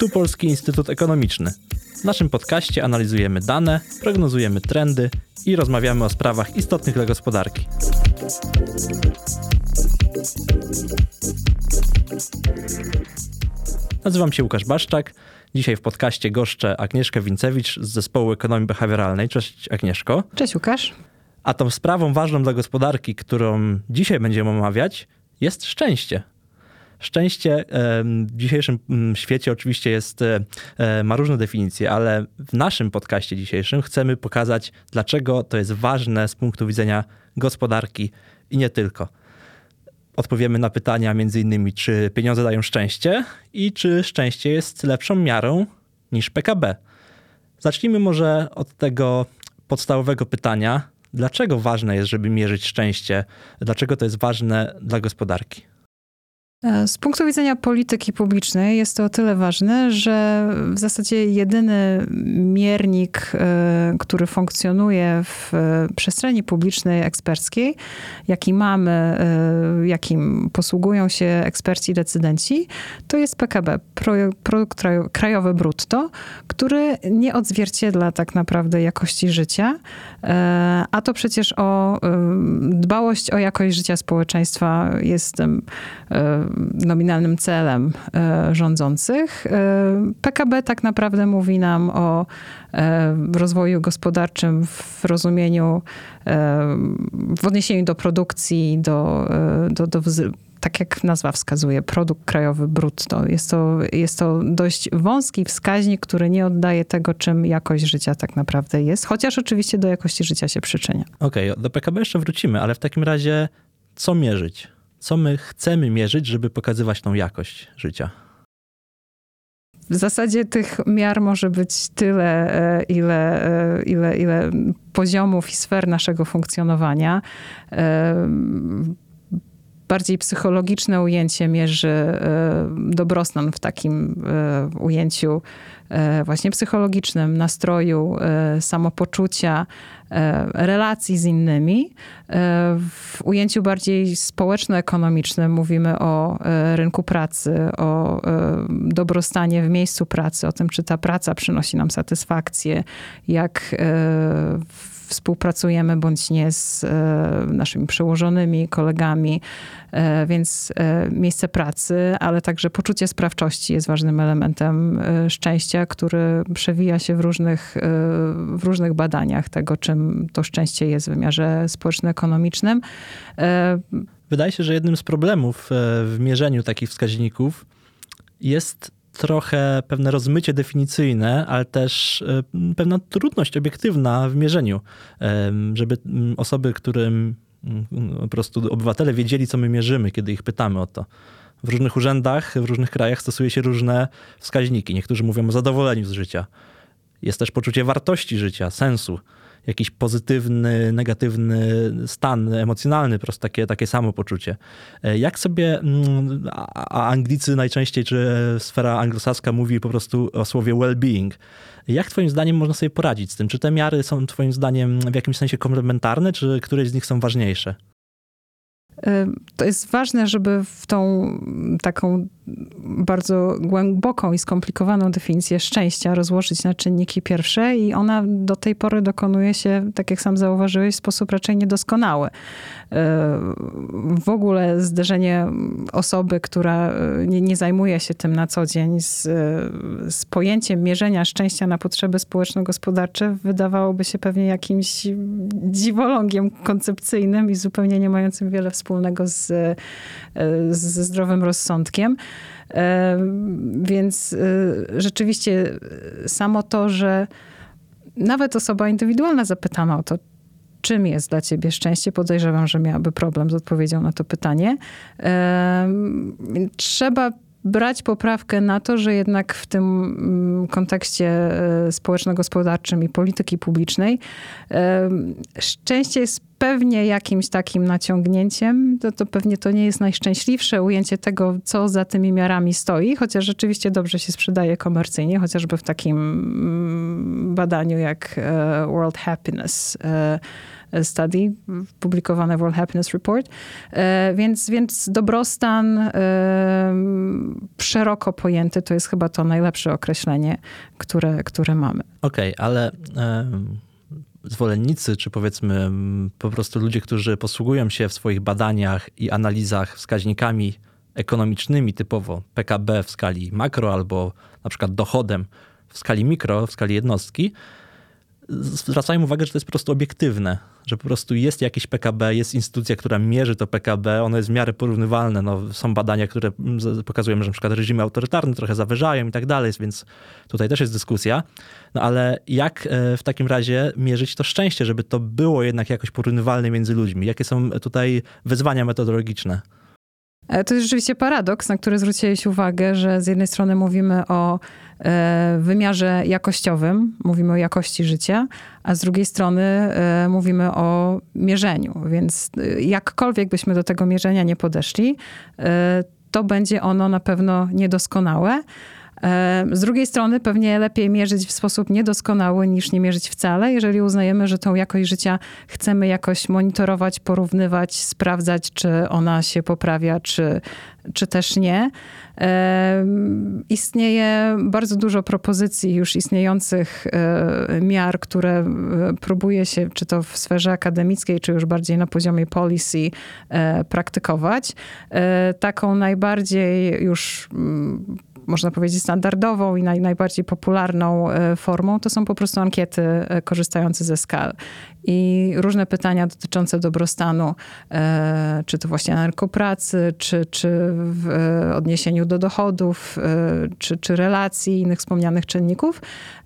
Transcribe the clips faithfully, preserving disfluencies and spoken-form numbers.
Tu Polski Instytut Ekonomiczny. W naszym podcaście analizujemy dane, prognozujemy trendy i rozmawiamy o sprawach istotnych dla gospodarki. Nazywam się Łukasz Baszczak. Dzisiaj w podcaście goszczę Agnieszkę Wincewicz z zespołu ekonomii behawioralnej. Cześć Agnieszko. Cześć Łukasz. A tą sprawą ważną dla gospodarki, którą dzisiaj będziemy omawiać, jest szczęście. Szczęście w dzisiejszym świecie oczywiście jest, ma różne definicje, ale w naszym podcaście dzisiejszym chcemy pokazać, dlaczego to jest ważne z punktu widzenia gospodarki i nie tylko. Odpowiemy na pytania między innymi, czy pieniądze dają szczęście i czy szczęście jest lepszą miarą niż P K B. Zacznijmy może od tego podstawowego pytania, dlaczego ważne jest, żeby mierzyć szczęście, dlaczego to jest ważne dla gospodarki? Z punktu widzenia polityki publicznej jest to o tyle ważne, że w zasadzie jedyny miernik, który funkcjonuje w przestrzeni publicznej eksperckiej, jaki mamy, jakim posługują się eksperci i decydenci, to jest P K B, produkt krajowy brutto, który nie odzwierciedla tak naprawdę jakości życia, a to przecież o dbałość o jakość życia społeczeństwa jest nominalnym celem e, rządzących. E, P K B tak naprawdę mówi nam o e, rozwoju gospodarczym w rozumieniu, e, w odniesieniu do produkcji, do, e, do, do tak jak nazwa wskazuje, produkt krajowy brutto. Jest to, jest to dość wąski wskaźnik, który nie oddaje tego, czym jakość życia tak naprawdę jest, chociaż oczywiście do jakości życia się przyczynia. Okej, okay, do P K B jeszcze wrócimy, ale w takim razie co mierzyć? Co my chcemy mierzyć, żeby pokazywać tą jakość życia? W zasadzie tych miar może być tyle, ile, ile, ile poziomów i sfer naszego funkcjonowania. Bardziej psychologiczne ujęcie mierzy dobrostan w takim ujęciu właśnie psychologicznym, nastroju, samopoczucia, relacji z innymi. W ujęciu bardziej społeczno-ekonomicznym mówimy o rynku pracy, o dobrostanie w miejscu pracy, o tym, czy ta praca przynosi nam satysfakcję, jak współpracujemy bądź nie z naszymi przełożonymi, kolegami, więc miejsce pracy, ale także poczucie sprawczości jest ważnym elementem szczęścia, który przewija się w różnych, w różnych badaniach tego, czym to szczęście jest w wymiarze społeczno-ekonomicznym. Wydaje się, że jednym z problemów w mierzeniu takich wskaźników jest trochę pewne rozmycie definicyjne, ale też pewna trudność obiektywna w mierzeniu, żeby osoby, którym po prostu obywatele wiedzieli, co my mierzymy, kiedy ich pytamy o to. W różnych urzędach, w różnych krajach stosuje się różne wskaźniki. Niektórzy mówią o zadowoleniu z życia. Jest też poczucie wartości życia, sensu. Jakiś pozytywny, negatywny stan emocjonalny, po prostu takie, takie samopoczucie. Jak sobie, a Anglicy najczęściej, czy sfera anglosaska mówi po prostu o słowie well-being. Jak twoim zdaniem można sobie poradzić z tym? Czy te miary są twoim zdaniem w jakimś sensie komplementarne, czy któreś z nich są ważniejsze? To jest ważne, żeby w tą taką bardzo głęboką i skomplikowaną definicję szczęścia rozłożyć na czynniki pierwsze i ona do tej pory dokonuje się, tak jak sam zauważyłeś, w sposób raczej niedoskonały. W ogóle zderzenie osoby, która nie, nie zajmuje się tym na co dzień z, z pojęciem mierzenia szczęścia na potrzeby społeczno-gospodarcze wydawałoby się pewnie jakimś dziwolągiem koncepcyjnym i zupełnie nie mającym wiele wspólnego z, ze zdrowym rozsądkiem. Więc rzeczywiście samo to, że nawet osoba indywidualna zapytana o to, czym jest dla ciebie szczęście, podejrzewam, że miałaby problem z odpowiedzią na to pytanie. Trzeba brać poprawkę na to, że jednak w tym kontekście społeczno-gospodarczym i polityki publicznej szczęście jest pewnie jakimś takim naciągnięciem. To, to pewnie to nie jest najszczęśliwsze ujęcie tego, co za tymi miarami stoi, chociaż rzeczywiście dobrze się sprzedaje komercyjnie, chociażby w takim badaniu jak World Happiness Study, publikowane w World Happiness Report. Więc, więc dobrostan szeroko pojęty to jest chyba to najlepsze określenie, które, które mamy. Okej, okay, ale zwolennicy, czy powiedzmy po prostu ludzie, którzy posługują się w swoich badaniach i analizach wskaźnikami ekonomicznymi, typowo P K B w skali makro albo na przykład dochodem w skali mikro, w skali jednostki, zwracają uwagę, że to jest po prostu obiektywne, że po prostu jest jakieś P K B, jest instytucja, która mierzy to P K B, ono jest w miarę porównywalne. No, są badania, które pokazują, że na przykład reżimy autorytarne trochę zawyżają i tak dalej, więc tutaj też jest dyskusja. No ale jak w takim razie mierzyć to szczęście, żeby to było jednak jakoś porównywalne między ludźmi? Jakie są tutaj wyzwania metodologiczne? To jest rzeczywiście paradoks, na który zwróciłeś uwagę, że z jednej strony mówimy o e, wymiarze jakościowym, mówimy o jakości życia, a z drugiej strony e, mówimy o mierzeniu. Więc jakkolwiek byśmy do tego mierzenia nie podeszli, e, to będzie ono na pewno niedoskonałe. Z drugiej strony pewnie lepiej mierzyć w sposób niedoskonały niż nie mierzyć wcale, jeżeli uznajemy, że tą jakość życia chcemy jakoś monitorować, porównywać, sprawdzać, czy ona się poprawia, czy, czy też nie. Istnieje bardzo dużo propozycji już istniejących miar, które próbuje się, czy to w sferze akademickiej, czy już bardziej na poziomie policy praktykować. Taką najbardziej już można powiedzieć standardową i naj, najbardziej popularną formą, to są po prostu ankiety korzystające ze skal. I różne pytania dotyczące dobrostanu, czy to właśnie na rynku pracy, czy, czy w odniesieniu do dochodów, czy, czy relacji, innych wspomnianych czynników,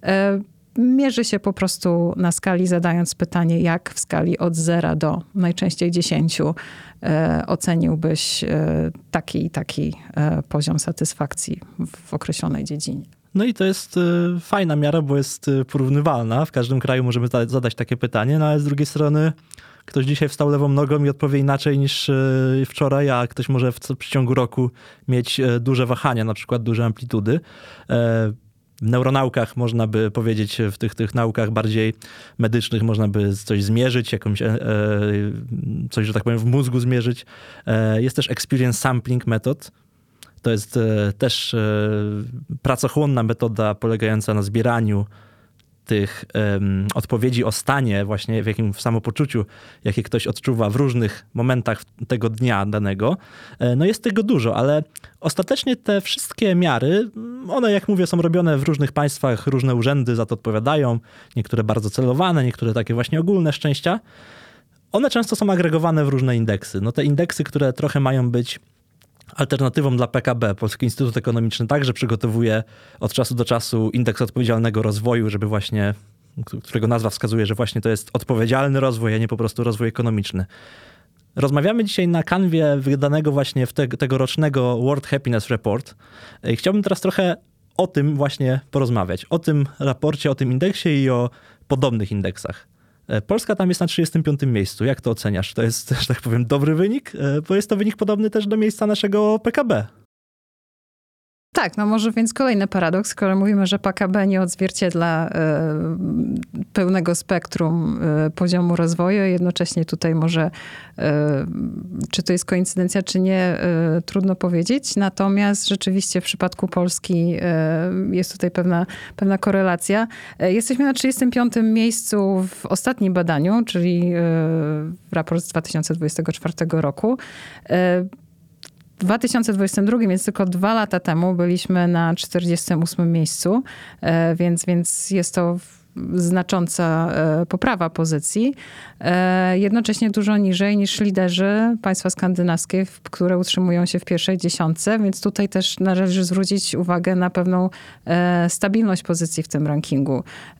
mierzy się po prostu na skali, zadając pytanie, jak w skali od zera do najczęściej dziesięciu e, oceniłbyś e, taki i taki e, poziom satysfakcji w określonej dziedzinie. No i to jest y, fajna miara, bo jest y, porównywalna. W każdym kraju możemy ta- zadać takie pytanie, no ale z drugiej strony ktoś dzisiaj wstał lewą nogą i odpowie inaczej niż y, wczoraj, a ktoś może w, w przeciągu roku mieć y, duże wahania, na przykład duże amplitudy. Y, W neuronaukach można by powiedzieć, w tych, tych naukach bardziej medycznych można by coś zmierzyć, jakąś, e, coś, że tak powiem, w mózgu zmierzyć. E, jest też experience sampling method. To jest e, też e, pracochłonna metoda polegająca na zbieraniu tych um, odpowiedzi o stanie, właśnie w jakim w samopoczuciu, jakie ktoś odczuwa w różnych momentach tego dnia danego. No jest tego dużo, ale ostatecznie te wszystkie miary, one jak mówię są robione w różnych państwach, różne urzędy za to odpowiadają, niektóre bardzo celowane, niektóre takie właśnie ogólne szczęścia. One często są agregowane w różne indeksy. No te indeksy, które trochę mają być alternatywą dla P K B. Polski Instytut Ekonomiczny także przygotowuje od czasu do czasu indeks odpowiedzialnego rozwoju, żeby właśnie, którego nazwa wskazuje, że właśnie to jest odpowiedzialny rozwój, a nie po prostu rozwój ekonomiczny. Rozmawiamy dzisiaj na kanwie wydanego właśnie w te, tegorocznego World Happiness Report. I chciałbym teraz trochę o tym właśnie porozmawiać. O tym raporcie, o tym indeksie i o podobnych indeksach. Polska tam jest na trzydziestym piątym miejscu. Jak to oceniasz? To jest, że tak powiem, dobry wynik? Bo jest to wynik podobny też do miejsca naszego P K B. Tak, no może więc kolejny paradoks, skoro mówimy, że P K B nie odzwierciedla y, pełnego spektrum y, poziomu rozwoju, jednocześnie tutaj może, y, czy to jest koincydencja, czy nie, y, trudno powiedzieć. Natomiast rzeczywiście w przypadku Polski y, jest tutaj pewna, pewna korelacja. Y, jesteśmy na trzydziestym piątym miejscu w ostatnim badaniu, czyli y, raport z dwa tysiące dwudziestego czwartego roku. Y, W dwa tysiące dwudziestym drugim, więc tylko dwa lata temu, byliśmy na czterdziestym ósmym miejscu, więc, więc jest to znacząca poprawa pozycji. Jednocześnie dużo niżej niż liderzy państwa skandynawskie, które utrzymują się w pierwszej dziesiątce, więc tutaj też należy zwrócić uwagę na pewną stabilność pozycji w tym rankingu.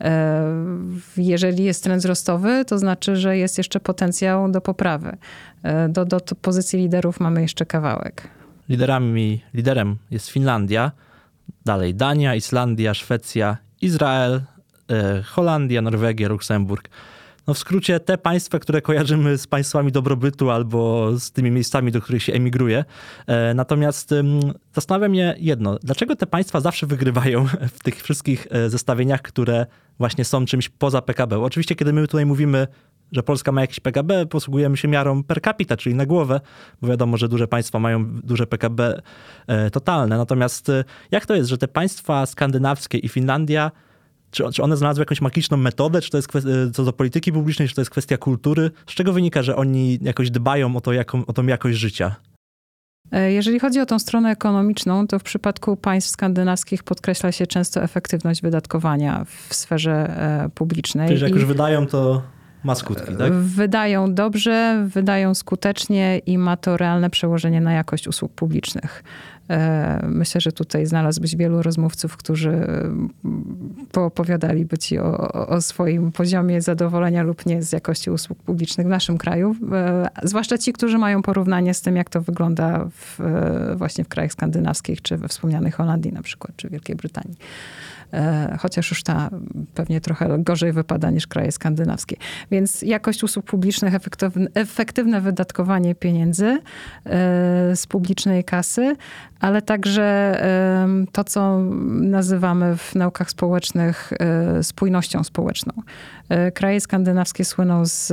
Jeżeli jest trend wzrostowy, to znaczy, że jest jeszcze potencjał do poprawy. Do, do, do pozycji liderów mamy jeszcze kawałek. Liderami, liderem jest Finlandia, dalej Dania, Islandia, Szwecja, Izrael, e, Holandia, Norwegia, Luksemburg. no w skrócie te państwa, które kojarzymy z państwami dobrobytu albo z tymi miejscami, do których się emigruje. Natomiast zastanawia mnie jedno, dlaczego te państwa zawsze wygrywają w tych wszystkich zestawieniach, które właśnie są czymś poza P K B? Oczywiście, kiedy my tutaj mówimy, że Polska ma jakieś P K B, posługujemy się miarą per capita, czyli na głowę, bo wiadomo, że duże państwa mają duże P K B totalne. Natomiast jak to jest, że te państwa skandynawskie i Finlandia, czy, czy one znalazły jakąś magiczną metodę, czy to jest kwestia, co do polityki publicznej, czy to jest kwestia kultury? Z czego wynika, że oni jakoś dbają o, to, jaką, o tą jakość życia? Jeżeli chodzi o tą stronę ekonomiczną, to w przypadku państw skandynawskich podkreśla się często efektywność wydatkowania w sferze publicznej. Czyli, że jak I... już wydają, to ma skutki, tak? Wydają dobrze, wydają skutecznie i ma to realne przełożenie na jakość usług publicznych. Myślę, że tutaj znalazłbyś wielu rozmówców, którzy poopowiadaliby ci o, o swoim poziomie zadowolenia lub nie z jakości usług publicznych w naszym kraju. Zwłaszcza ci, którzy mają porównanie z tym, jak to wygląda w, właśnie w krajach skandynawskich, czy we wspomnianej Holandii na przykład, czy Wielkiej Brytanii. Chociaż już ta pewnie trochę gorzej wypada niż kraje skandynawskie. Więc jakość usług publicznych, efektywne, efektywne wydatkowanie pieniędzy z publicznej kasy, ale także to, co nazywamy w naukach społecznych spójnością społeczną. Kraje skandynawskie słyną z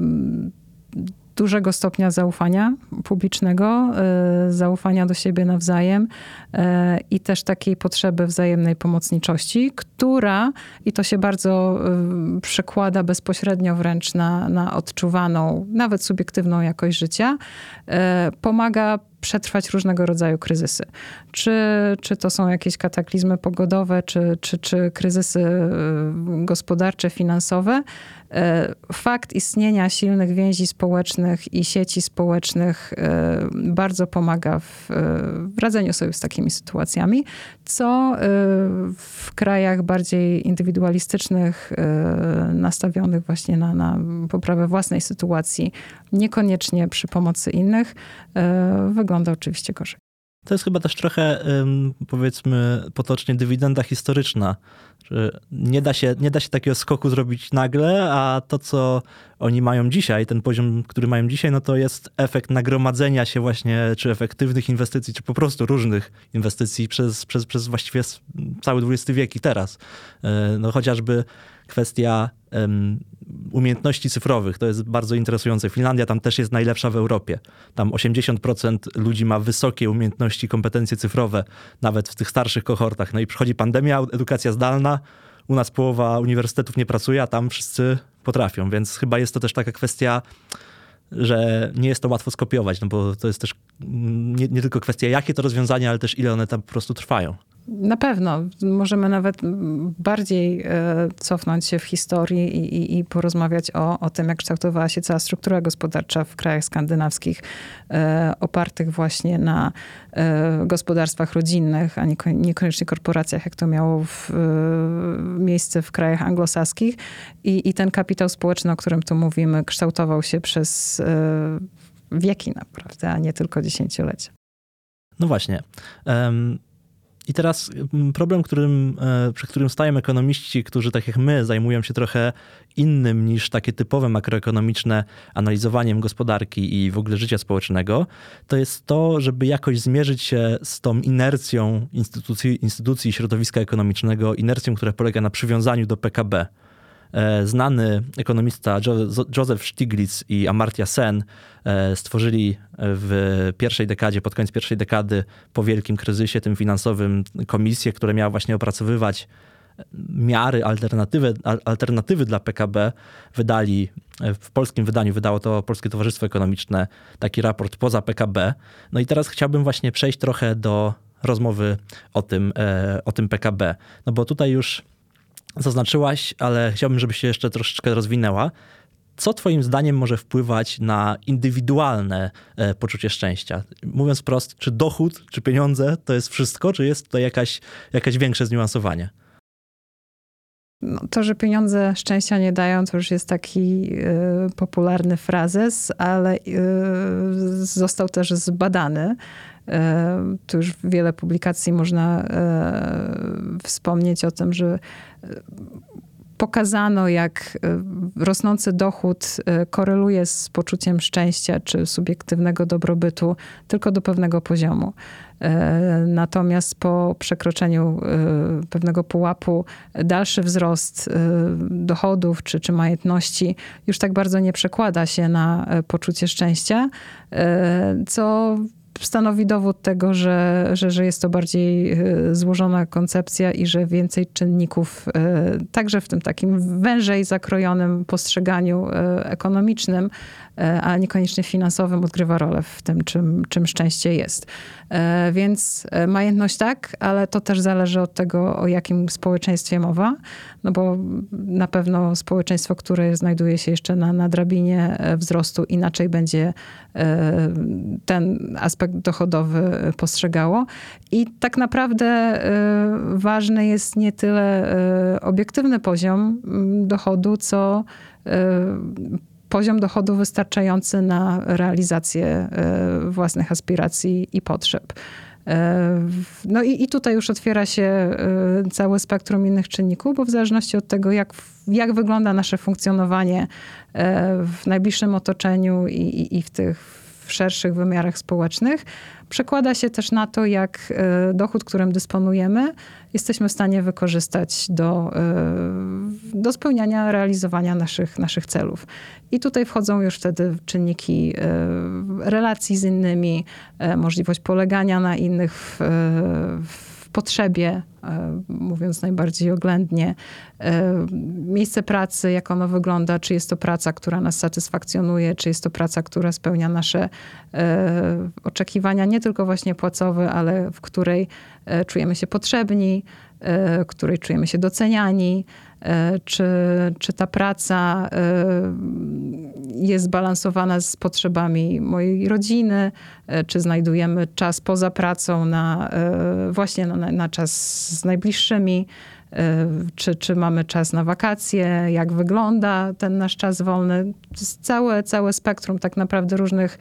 dużego stopnia zaufania publicznego, zaufania do siebie nawzajem i też takiej potrzeby wzajemnej pomocniczości, która, i to się bardzo przekłada bezpośrednio wręcz na, na odczuwaną, nawet subiektywną jakość życia, pomaga przetrwać różnego rodzaju kryzysy. Czy, czy to są jakieś kataklizmy pogodowe, czy, czy, czy kryzysy gospodarcze, finansowe. Fakt istnienia silnych więzi społecznych i sieci społecznych bardzo pomaga w, w radzeniu sobie z takimi sytuacjami, co w krajach bardziej indywidualistycznych, nastawionych właśnie na, na poprawę własnej sytuacji, niekoniecznie przy pomocy innych, wygląda oczywiście gorzej. To jest chyba też trochę, powiedzmy potocznie, dywidenda historyczna, że nie da się, nie da się takiego skoku zrobić nagle, a to, co oni mają dzisiaj, ten poziom, który mają dzisiaj, no to jest efekt nagromadzenia się właśnie, czy efektywnych inwestycji, czy po prostu różnych inwestycji przez, przez, przez właściwie cały dwudziesty wiek i teraz. No chociażby kwestia um, umiejętności cyfrowych, to jest bardzo interesujące. Finlandia tam też jest najlepsza w Europie. Tam osiemdziesiąt procent ludzi ma wysokie umiejętności, kompetencje cyfrowe, nawet w tych starszych kohortach. No i przychodzi pandemia, edukacja zdalna, u nas połowa uniwersytetów nie pracuje, a tam wszyscy potrafią, więc chyba jest to też taka kwestia, że nie jest to łatwo skopiować, no bo to jest też nie, nie tylko kwestia, jakie to rozwiązania, ale też ile one tam po prostu trwają. Na pewno. Możemy nawet bardziej cofnąć się w historii i, i, i porozmawiać o, o tym, jak kształtowała się cała struktura gospodarcza w krajach skandynawskich, e, opartych właśnie na e, gospodarstwach rodzinnych, a niekoniecznie korporacjach, jak to miało w, e, miejsce w krajach anglosaskich. I, I ten kapitał społeczny, o którym tu mówimy, kształtował się przez e, wieki naprawdę, a nie tylko dziesięciolecia. No właśnie. Um... I teraz problem, którym, przy którym stają ekonomiści, którzy tak jak my zajmują się trochę innym niż takie typowe makroekonomiczne analizowaniem gospodarki i w ogóle życia społecznego, to jest to, żeby jakoś zmierzyć się z tą inercją instytucji, instytucji środowiska ekonomicznego, inercją, która polega na przywiązaniu do P K B. Znany ekonomista Joseph Stiglitz i Amartya Sen stworzyli w pierwszej dekadzie, pod koniec pierwszej dekady po wielkim kryzysie tym finansowym komisję, która miała właśnie opracowywać miary, alternatywy, alternatywy dla P K B. Wydali, w polskim wydaniu wydało to Polskie Towarzystwo Ekonomiczne, taki raport poza P K B. No i teraz chciałbym właśnie przejść trochę do rozmowy o tym, o tym P K B. No bo tutaj już zaznaczyłaś, ale chciałbym, żebyś się jeszcze troszeczkę rozwinęła. Co twoim zdaniem może wpływać na indywidualne e, poczucie szczęścia? Mówiąc wprost, czy dochód, czy pieniądze to jest wszystko, czy jest tutaj jakaś, jakaś większe zniuansowanie? No, to, że pieniądze szczęścia nie dają, to już jest taki y, popularny frazes, ale y, został też zbadany. Y, tu już wiele publikacji można y, wspomnieć o tym, że y, pokazano, jak rosnący dochód koreluje z poczuciem szczęścia czy subiektywnego dobrobytu tylko do pewnego poziomu. Natomiast po przekroczeniu pewnego pułapu dalszy wzrost dochodów czy, czy majątności już tak bardzo nie przekłada się na poczucie szczęścia, co stanowi dowód tego, że, że, że jest to bardziej złożona koncepcja i że więcej czynników, także w tym takim wężej zakrojonym postrzeganiu ekonomicznym, a niekoniecznie finansowym, odgrywa rolę w tym, czym, czym szczęście jest. Więc majętność tak, ale to też zależy od tego, o jakim społeczeństwie mowa, no bo na pewno społeczeństwo, które znajduje się jeszcze na, na drabinie wzrostu, inaczej będzie ten aspekt dochodowy postrzegało. I tak naprawdę ważny jest nie tyle obiektywny poziom dochodu, co poziom dochodu wystarczający na realizację własnych aspiracji i potrzeb. No i, i tutaj już otwiera się całe spektrum innych czynników, bo w zależności od tego, jak, jak wygląda nasze funkcjonowanie w najbliższym otoczeniu i, i, i w tych w szerszych wymiarach społecznych, przekłada się też na to, jak dochód, którym dysponujemy, jesteśmy w stanie wykorzystać do, do spełniania, realizowania naszych, naszych celów. I tutaj wchodzą już wtedy czynniki relacji z innymi, możliwość polegania na innych w, w potrzebie, mówiąc najbardziej oględnie, miejsce pracy, jak ono wygląda, czy jest to praca, która nas satysfakcjonuje, czy jest to praca, która spełnia nasze oczekiwania, nie tylko właśnie płacowe, ale w której czujemy się potrzebni, w której czujemy się doceniani, czy, czy ta praca jest zbalansowana z potrzebami mojej rodziny, czy znajdujemy czas poza pracą na, właśnie na, na czas z najbliższymi, czy, czy mamy czas na wakacje, jak wygląda ten nasz czas wolny. To jest całe, całe spektrum tak naprawdę różnych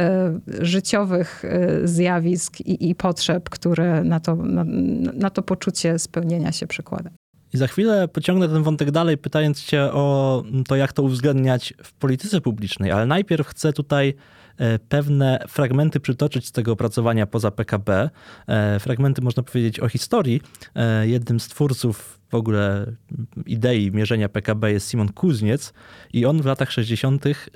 życiowych zjawisk i, i potrzeb, które na to, na, na to poczucie spełnienia się przekłada. I za chwilę pociągnę ten wątek dalej, pytając cię o to, jak to uwzględniać w polityce publicznej, ale najpierw chcę tutaj pewne fragmenty przytoczyć z tego opracowania poza P K B. Fragmenty, można powiedzieć, o historii. Jednym z twórców w ogóle idei mierzenia P K B jest Simon Kuzniec i on w latach sześćdziesiątych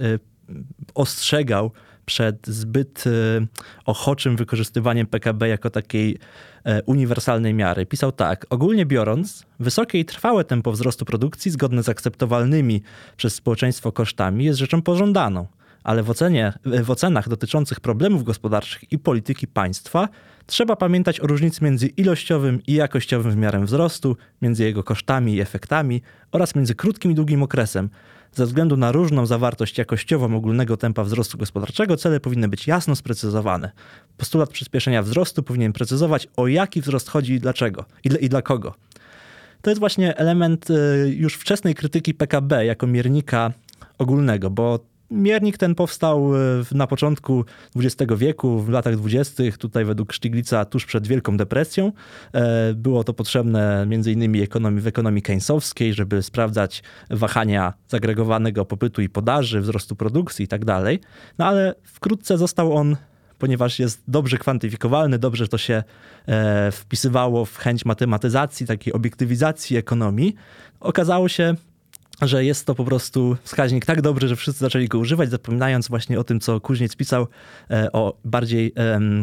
ostrzegał przed zbyt ochoczym wykorzystywaniem P K B jako takiej uniwersalnej miary. Pisał tak: ogólnie biorąc, wysokie i trwałe tempo wzrostu produkcji zgodne z akceptowalnymi przez społeczeństwo kosztami jest rzeczą pożądaną, ale w, ocenie, w ocenach dotyczących problemów gospodarczych i polityki państwa trzeba pamiętać o różnicy między ilościowym i jakościowym wymiarem wzrostu, między jego kosztami i efektami oraz między krótkim i długim okresem. Ze względu na różną zawartość jakościową ogólnego tempa wzrostu gospodarczego cele powinny być jasno sprecyzowane. Postulat przyspieszenia wzrostu powinien precyzować, o jaki wzrost chodzi i dlaczego, i dla, i dla kogo. To jest właśnie element już wczesnej krytyki P K B jako miernika ogólnego, bo miernik ten powstał na początku dwudziestego wieku, w latach dwudziestych, tutaj według Stiglitza tuż przed Wielką Depresją. Było to potrzebne między innymi ekonomii, w ekonomii keynesowskiej, żeby sprawdzać wahania zagregowanego popytu i podaży, wzrostu produkcji i tak dalej. No ale wkrótce został on, ponieważ jest dobrze kwantyfikowalny, dobrze to się wpisywało w chęć matematyzacji, takiej obiektywizacji ekonomii, okazało się, że jest to po prostu wskaźnik tak dobry, że wszyscy zaczęli go używać, zapominając właśnie o tym, co Kuzniec pisał, o bardziej,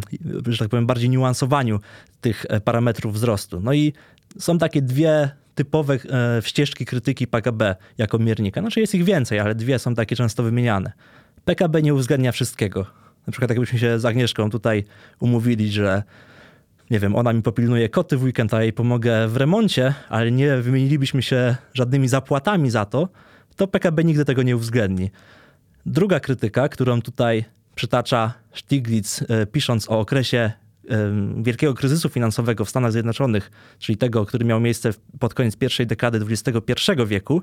że tak powiem, bardziej niuansowaniu tych parametrów wzrostu. No i są takie dwie typowe ścieżki krytyki P K B jako miernika. Znaczy jest ich więcej, ale dwie są takie często wymieniane. P K B nie uwzględnia wszystkiego. Na przykład jakbyśmy się z Agnieszką tutaj umówili, że nie wiem, ona mi popilnuje koty w weekend, a ja jej pomogę w remoncie, ale nie wymienilibyśmy się żadnymi zapłatami za to, to P K B nigdy tego nie uwzględni. Druga krytyka, którą tutaj przytacza Stiglitz, pisząc o okresie wielkiego kryzysu finansowego w Stanach Zjednoczonych, czyli tego, który miał miejsce pod koniec pierwszej dekady dwudziestego pierwszego wieku,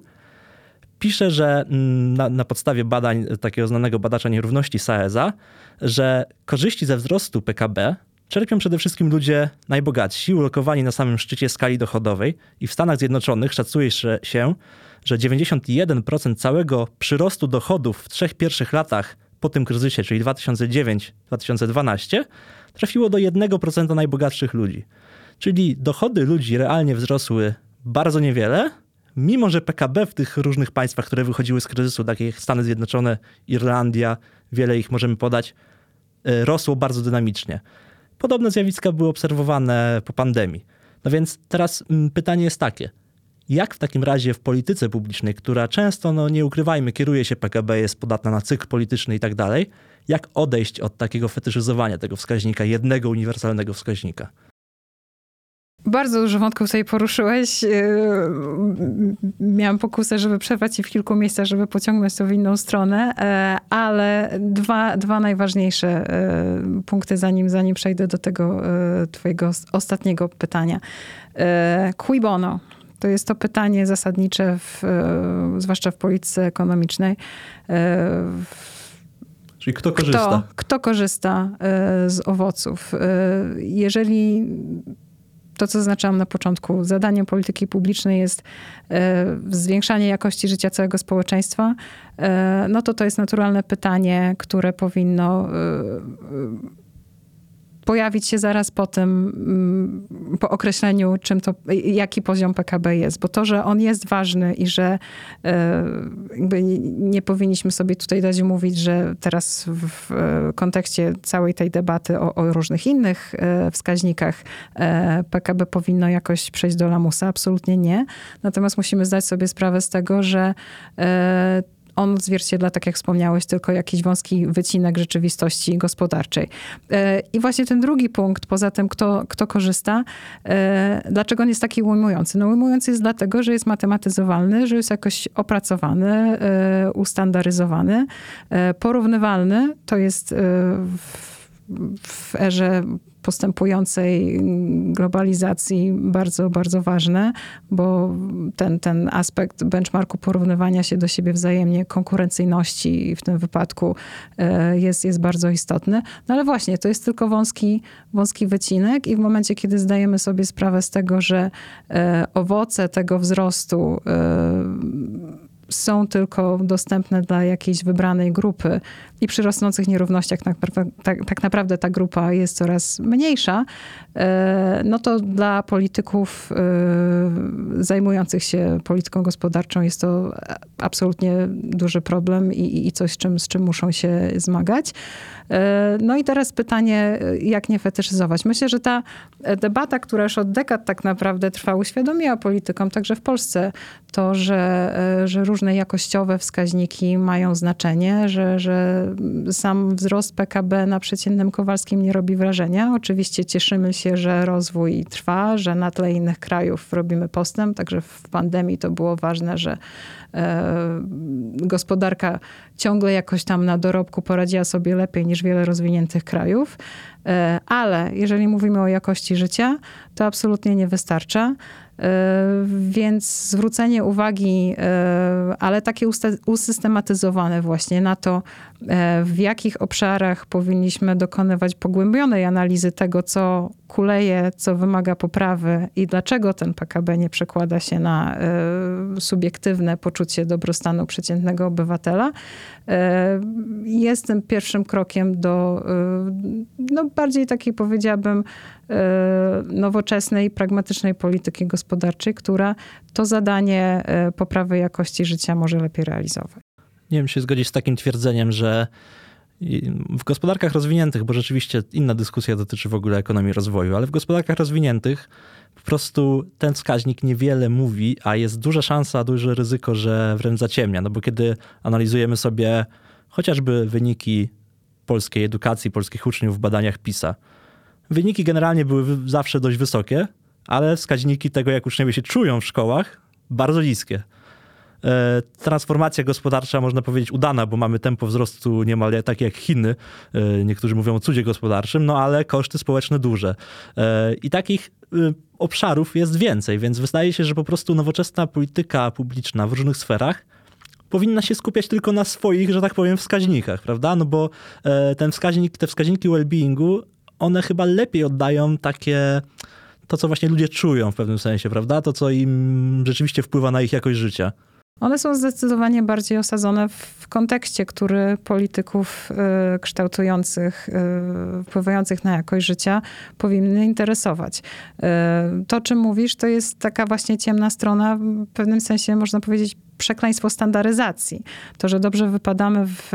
pisze, że na, na podstawie badań takiego znanego badacza nierówności Saeza, że korzyści ze wzrostu P K B, czerpią przede wszystkim ludzie najbogatsi, ulokowani na samym szczycie skali dochodowej i w Stanach Zjednoczonych szacuje się, że dziewięćdziesiąt jeden procent całego przyrostu dochodów w trzech pierwszych latach po tym kryzysie, czyli dwa tysiące dziewiąty do dwa tysiące dwunastego, trafiło do jednego procenta najbogatszych ludzi. Czyli dochody ludzi realnie wzrosły bardzo niewiele, mimo że P K B w tych różnych państwach, które wychodziły z kryzysu, takie jak Stany Zjednoczone, Irlandia, wiele ich możemy podać, rosło bardzo dynamicznie. Podobne zjawiska były obserwowane po pandemii. No więc teraz pytanie jest takie. Jak w takim razie w polityce publicznej, która często, no nie ukrywajmy, kieruje się P K B, jest podatna na cykl polityczny i tak dalej, jak odejść od takiego fetyszyzowania tego wskaźnika, jednego uniwersalnego wskaźnika? Bardzo dużo wątków sobie poruszyłeś. Miałam pokusę, żeby przerwać ci w kilku miejscach, żeby pociągnąć to w inną stronę, ale dwa, dwa najważniejsze punkty, zanim, zanim przejdę do tego twojego ostatniego pytania. Cui bono? To jest to pytanie zasadnicze, w, zwłaszcza w polityce ekonomicznej. Czyli kto korzysta? Kto, kto korzysta z owoców? Jeżeli to, co zaznaczałam na początku, zadaniem polityki publicznej jest zwiększanie jakości życia całego społeczeństwa, no to to jest naturalne pytanie, które powinno pojawić się zaraz po tym, po określeniu, czym to, jaki poziom P K B jest. Bo to, że on jest ważny i że jakby nie powinniśmy sobie tutaj dać mówić, że teraz w kontekście całej tej debaty o, o różnych innych wskaźnikach P K B powinno jakoś przejść do lamusa. Absolutnie nie. Natomiast musimy zdać sobie sprawę z tego, że on odzwierciedla, tak jak wspomniałeś, tylko jakiś wąski wycinek rzeczywistości gospodarczej. I właśnie ten drugi punkt, poza tym, kto, kto korzysta, dlaczego on jest taki ujmujący? No ujmujący jest dlatego, że jest matematyzowalny, że jest jakoś opracowany, ustandaryzowany, porównywalny. To jest w, w erze postępującej globalizacji bardzo, bardzo ważne, bo ten, ten aspekt benchmarku porównywania się do siebie wzajemnie, konkurencyjności w tym wypadku jest, jest bardzo istotny. No ale właśnie, to jest tylko wąski, wąski wycinek i w momencie, kiedy zdajemy sobie sprawę z tego, że owoce tego wzrostu są tylko dostępne dla jakiejś wybranej grupy i przy rosnących nierównościach tak, tak, tak naprawdę ta grupa jest coraz mniejsza, no to dla polityków zajmujących się polityką gospodarczą jest to absolutnie duży problem i, i coś, z czym, z czym muszą się zmagać. No i teraz pytanie, jak nie fetyszyzować? Myślę, że ta debata, która już od dekad tak naprawdę trwa, uświadomiła politykom, także w Polsce, to, że, że różne jakościowe wskaźniki mają znaczenie, że, że sam wzrost P K B na przeciętnym Kowalskim nie robi wrażenia. Oczywiście cieszymy się, że rozwój trwa, że na tle innych krajów robimy postęp, także w pandemii to było ważne, że gospodarka ciągle jakoś tam na dorobku poradziła sobie lepiej niż wiele rozwiniętych krajów. Ale jeżeli mówimy o jakości życia, to absolutnie nie wystarcza. Więc zwrócenie uwagi, ale takie usystematyzowane właśnie na to, w jakich obszarach powinniśmy dokonywać pogłębionej analizy tego, co kuleje, co wymaga poprawy i dlaczego ten P K B nie przekłada się na subiektywne poczucie dobrostanu przeciętnego obywatela, jest tym pierwszym krokiem do no, bardziej takiej, powiedziałabym, nowoczesnej, pragmatycznej polityki gospodarczej, która to zadanie poprawy jakości życia może lepiej realizować. Nie wiem, czy się zgodzić z takim twierdzeniem, że w gospodarkach rozwiniętych, bo rzeczywiście inna dyskusja dotyczy w ogóle ekonomii rozwoju, ale w gospodarkach rozwiniętych po prostu ten wskaźnik niewiele mówi, a jest duża szansa, duże ryzyko, że wręcz zaciemnia. No bo kiedy analizujemy sobie chociażby wyniki polskiej edukacji, polskich uczniów w badaniach PISA, wyniki generalnie były zawsze dość wysokie, ale wskaźniki tego, jak uczniowie się czują w szkołach, bardzo niskie. Transformacja gospodarcza, można powiedzieć, udana, bo mamy tempo wzrostu niemal takie jak Chiny. Niektórzy mówią o cudzie gospodarczym, no ale koszty społeczne duże. I takich obszarów jest więcej, więc wydaje się, że po prostu nowoczesna polityka publiczna w różnych sferach powinna się skupiać tylko na swoich, że tak powiem, wskaźnikach, prawda? No bo ten wskaźnik, te wskaźniki well-beingu, one chyba lepiej oddają takie to, co właśnie ludzie czują w pewnym sensie, prawda? To, co im rzeczywiście wpływa na ich jakość życia. One są zdecydowanie bardziej osadzone w kontekście, który polityków y, kształtujących, y, wpływających na jakość życia powinny interesować. Y, to, czym mówisz, to jest taka właśnie ciemna strona, w pewnym sensie można powiedzieć przekleństwo standaryzacji. To, że dobrze wypadamy w,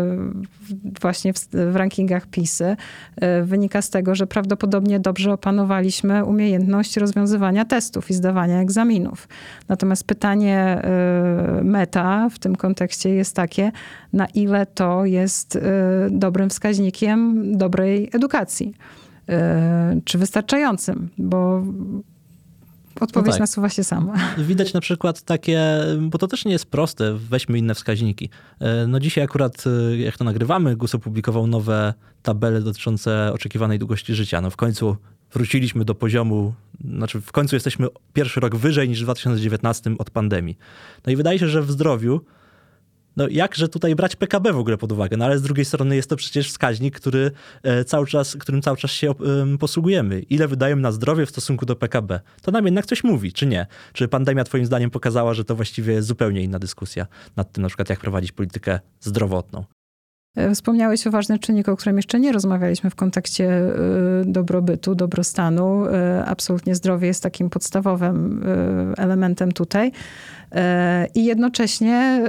w, właśnie w, w rankingach PISy, y, wynika z tego, że prawdopodobnie dobrze opanowaliśmy umiejętność rozwiązywania testów i zdawania egzaminów. Natomiast pytanie y, meta w tym kontekście jest takie, na ile to jest y, dobrym wskaźnikiem dobrej edukacji. Y, czy wystarczającym, bo odpowiedź no tak. nasuwa się sama. Widać na przykład takie, bo to też nie jest proste, weźmy inne wskaźniki. No dzisiaj akurat, jak to nagrywamy, GUS opublikował nowe tabele dotyczące oczekiwanej długości życia. No w końcu wróciliśmy do poziomu, znaczy w końcu jesteśmy pierwszy rok wyżej niż w dwa tysiące dziewiętnastym od pandemii. No i wydaje się, że w zdrowiu, no jakże tutaj brać P K B w ogóle pod uwagę, no ale z drugiej strony jest to przecież wskaźnik, który cały czas, którym cały czas się posługujemy. Ile wydajemy na zdrowie w stosunku do P K B? To nam jednak coś mówi, czy nie? Czy pandemia twoim zdaniem pokazała, że to właściwie jest zupełnie inna dyskusja nad tym, na przykład jak prowadzić politykę zdrowotną? Wspomniałeś o ważnym czynniku, o którym jeszcze nie rozmawialiśmy w kontekście dobrobytu, dobrostanu. Absolutnie zdrowie jest takim podstawowym elementem tutaj. I jednocześnie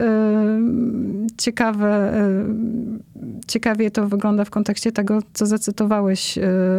ciekawe, ciekawie to wygląda w kontekście tego, co zacytowałeś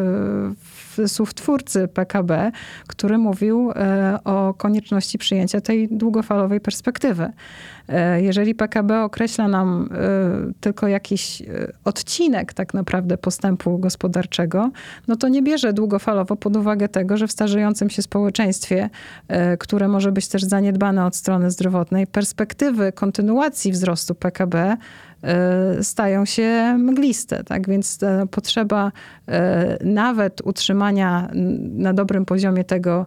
słów twórcy P K B, który mówił o konieczności przyjęcia tej długofalowej perspektywy. Jeżeli P K B określa nam tylko jakiś odcinek tak naprawdę postępu gospodarczego, no to nie bierze długofalowo pod uwagę tego, że w starzejącym się społeczeństwie, które może być też zaniedbane od strony zdrowotnej, perspektywy kontynuacji wzrostu P K B stają się mgliste. Tak? Więc potrzeba nawet utrzymania na dobrym poziomie tego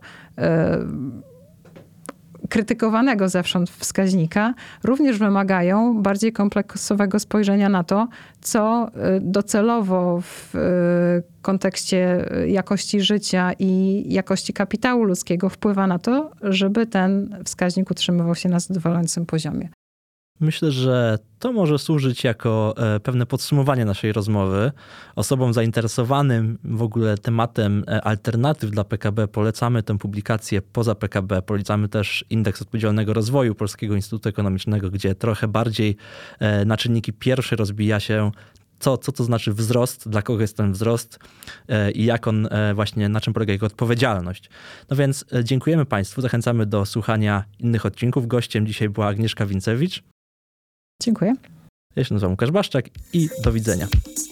krytykowanego zewsząd wskaźnika, również wymagają bardziej kompleksowego spojrzenia na to, co docelowo w kontekście jakości życia i jakości kapitału ludzkiego wpływa na to, żeby ten wskaźnik utrzymywał się na zadowalającym poziomie. Myślę, że to może służyć jako pewne podsumowanie naszej rozmowy. Osobom zainteresowanym w ogóle tematem alternatyw dla P K B polecamy tę publikację poza P K B. Polecamy też Indeks Odpowiedzialnego Rozwoju Polskiego Instytutu Ekonomicznego, gdzie trochę bardziej na czynniki pierwsze rozbija się Co, co to znaczy wzrost, dla kogo jest ten wzrost i jak on właśnie, na czym polega jego odpowiedzialność. No więc dziękujemy Państwu, zachęcamy do słuchania innych odcinków. Gościem dzisiaj była Agnieszka Wincewicz. Dziękuję. Ja się nazywam Łukasz Baszczak i do widzenia.